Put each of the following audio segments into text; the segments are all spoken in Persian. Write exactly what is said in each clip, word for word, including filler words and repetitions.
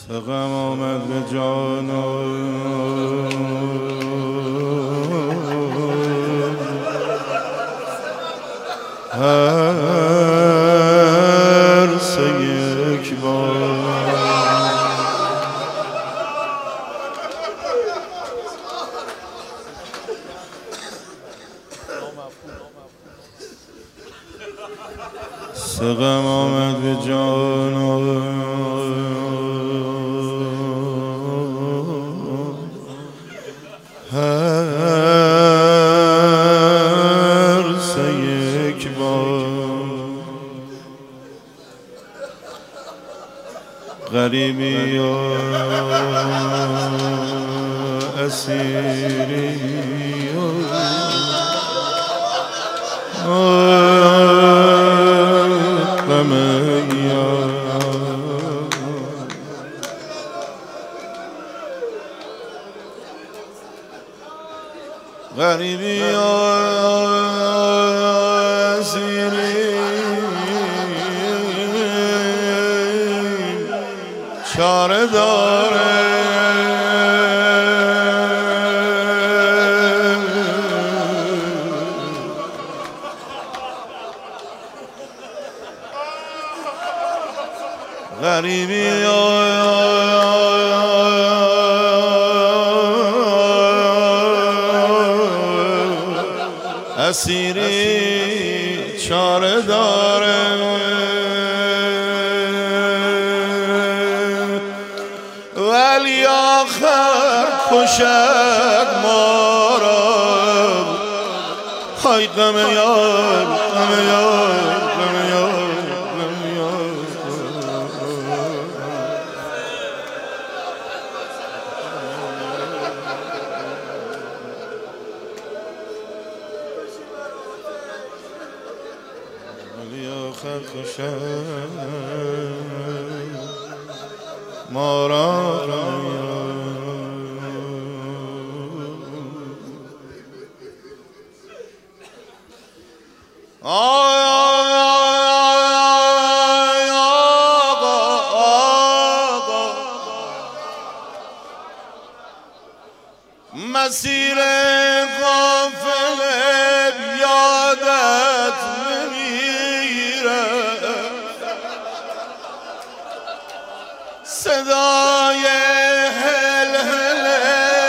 غم آمد به جانم هر سه یک بار سه غم آمد به جانم هر سه یک بار غریبی یا اسیری غم یا غریبی یا اسیری چاره داره غریبی اسیری چاره داره ولی آخر کشد ما را های غم یار غم یار غم یار غم یار ولی آخر کشد ما را مسیر قافله یادت نمیره صدای هل هله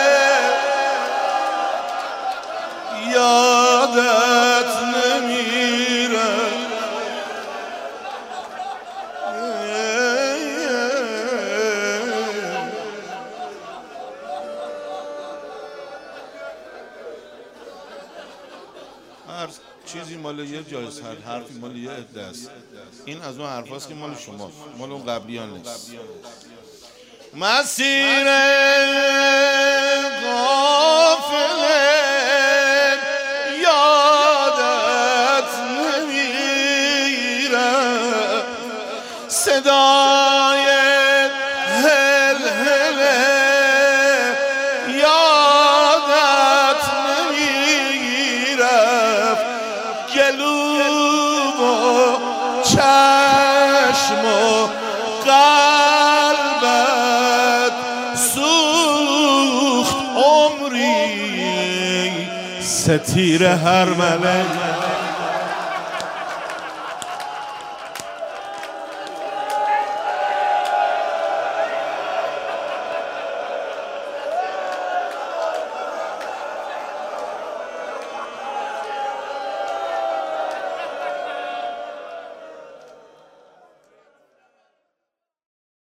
یادت نمیره هر چیزی مال یه جایز هر حرفی مال یه عده است. این از اون حرفاست که مال شما مال اون قبلیان نیست. مسیر قافله یادت نمیره صدای هل هله یادت نمیره گلو و چشم و قلبت سوخت عمری ستیر هر ملک